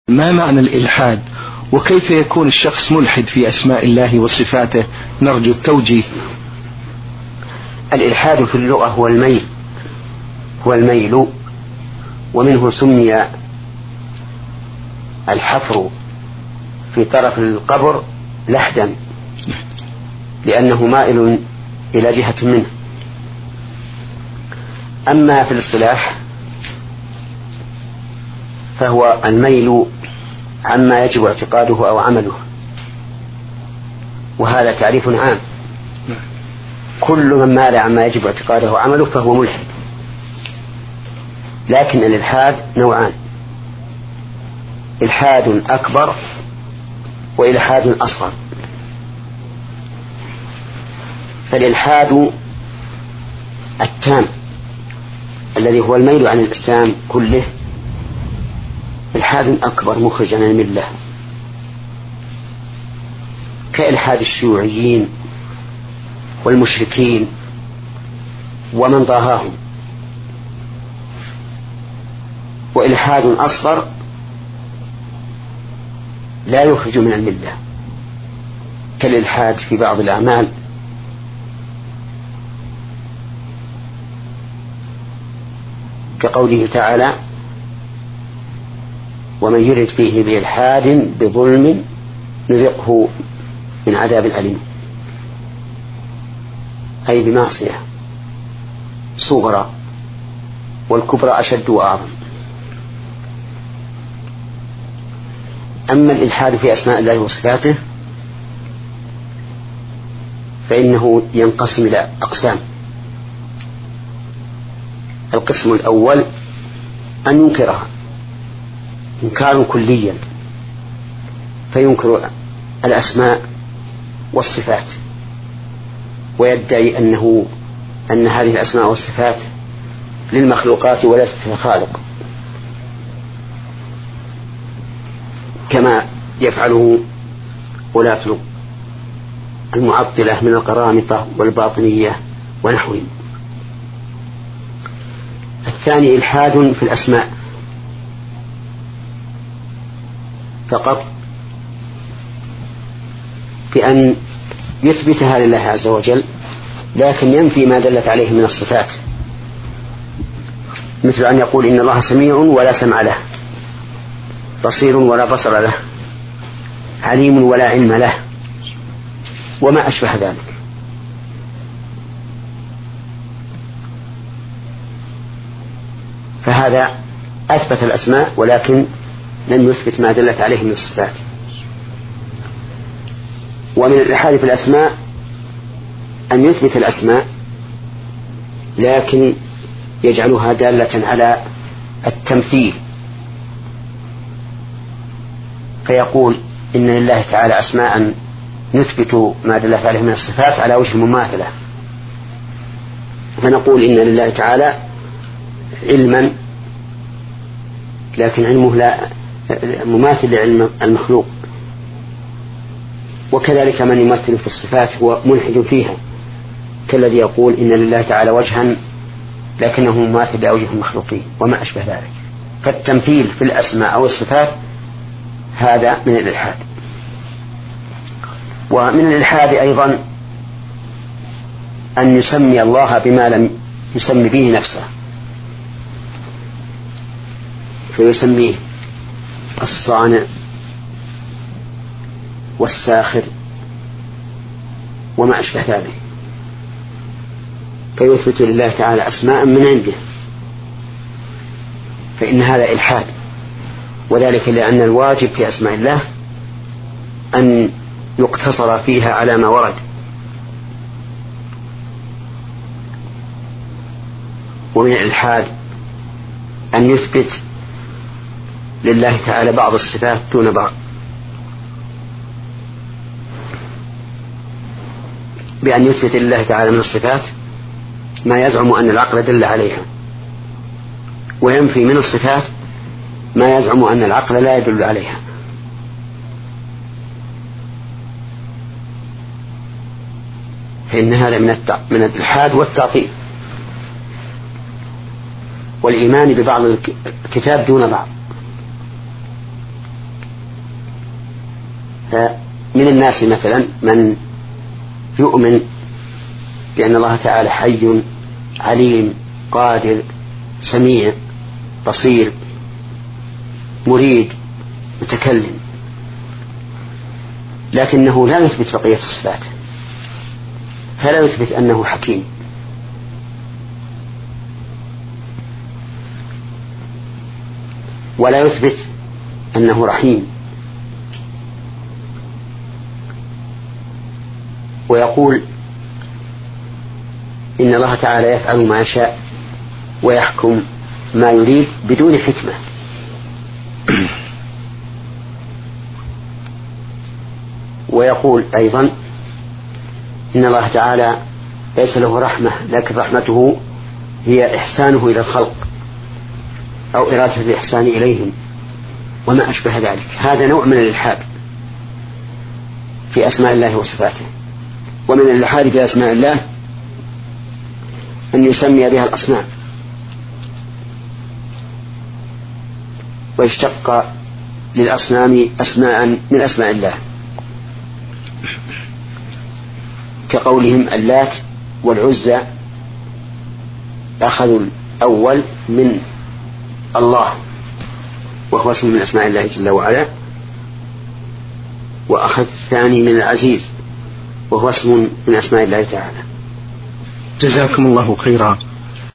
ما معنى الإلحاد؟ وكيف يكون الشخص ملحد في أسماء الله وصفاته؟ نرجو التوجيه. الإلحاد في اللغة هو الميل، ومنه سمي الحفر في طرف القبر لحدا، لأنه مائل إلى جهة منه. أما في الاصطلاح فهو الميل عما يجب اعتقاده أو عمله، وهذا تعريف عام. كل من مال عما يجب اعتقاده أو عمله فهو ملحد. لكن الإلحاد نوعان: إلحاد أكبر وإلحاد أصغر. فالإلحاد التام الذي هو الميل عن الإسلام كله إلحاد أكبر مخرج عن الملة، كإلحاد الشيوعيين والمشركين ومن ضاهاهم. وإلحاد أصغر لا يخرج من الملة، كالإلحاد في بعض الأعمال، كقوله تعالى: ومن يرد فيه بإلحاد بظلم نذقه من عذاب أليم، أي بمعصية صغرى، والكبرى أشد وأعظم. أما الإلحاد في أسماء الله وصفاته فإنه ينقسم إلى أقسام. القسم الأول أن ينكرها إنكارا كليا، فينكر الأسماء والصفات ويدعي أن هذه الأسماء والصفات للمخلوقات وليست للخالق، كما يفعله ولاة المعطلة من القرامطة والباطنية ونحوهم. الثاني إلحاد في الأسماء فقط، بأن يثبتها لله عز وجل لكن ينفي ما دلت عليه من الصفات، مثل أن يقول إن الله سميع ولا سمع له، بصير ولا بصر له، عليم ولا علم له، وما أشبه ذلك. فهذا أثبت الأسماء ولكن لم يثبت ما دلت عليه من الصفات. ومن الإلحاد في الأسماء أن يثبت الأسماء لكن يجعلها دالة على التمثيل، فيقول إن لله تعالى أسماء نثبت ما دلت عليه من الصفات على وجه المماثلة، فنقول إن لله تعالى علما لكن علمه لا مماثل لعلم المخلوق. وكذلك من يمثل في الصفات هو ملحد فيها، كالذي يقول إن لله تعالى وجها لكنه مماثل لأوجه المخلوقين وما أشبه ذلك. فالتمثيل في الأسماء أو الصفات هذا من الإلحاد. ومن الإلحاد أيضا أن يسمي الله بما لم يسمي به نفسه، فيسميه الصانع والساخر وما أشبه ذلك، فيثبت لله تعالى أسماء من عنده، فإن هذا إلحاد. وذلك لأن الواجب في أسماء الله أن يقتصر فيها على ما ورد. ومن الإلحاد أن يثبت لله تعالى بعض الصفات دون بعض، بأن يثبت لله تعالى من الصفات ما يزعم أن العقل دل عليها، وينفي من الصفات ما يزعم أن العقل لا يدل عليها. فإن هذا من الإلحاد والتعطيل، والإيمان ببعض الكتاب دون بعض. فمن الناس مثلا من يؤمن بأن الله تعالى حي عليم قادر سميع بصير مريد متكلم، لكنه لا يثبت بقية الصفات، فلا يثبت أنه حكيم ولا يثبت أنه رحيم، ويقول إن الله تعالى يفعل ما يشاء ويحكم ما يريد بدون حكمة. ويقول أيضا إن الله تعالى ليس له رحمة، لكن رحمته هي إحسانه إلى الخلق أو إرادة الإحسان إليهم وما أشبه ذلك. هذا نوع من الإلحاد في أسماء الله وصفاته. ومن الإلحاد في أسماء الله أن يسمي بها الأصنام ويشتق للأصنام أسماء من أسماء الله، كقولهم اللات والعزى أخذوا الأول من الله وهو اسم من أسماء الله جل وعلا، وأخذ الثاني من العزيز وهو اسم من أسماء الله تعالى. جزاكم الله خيرا.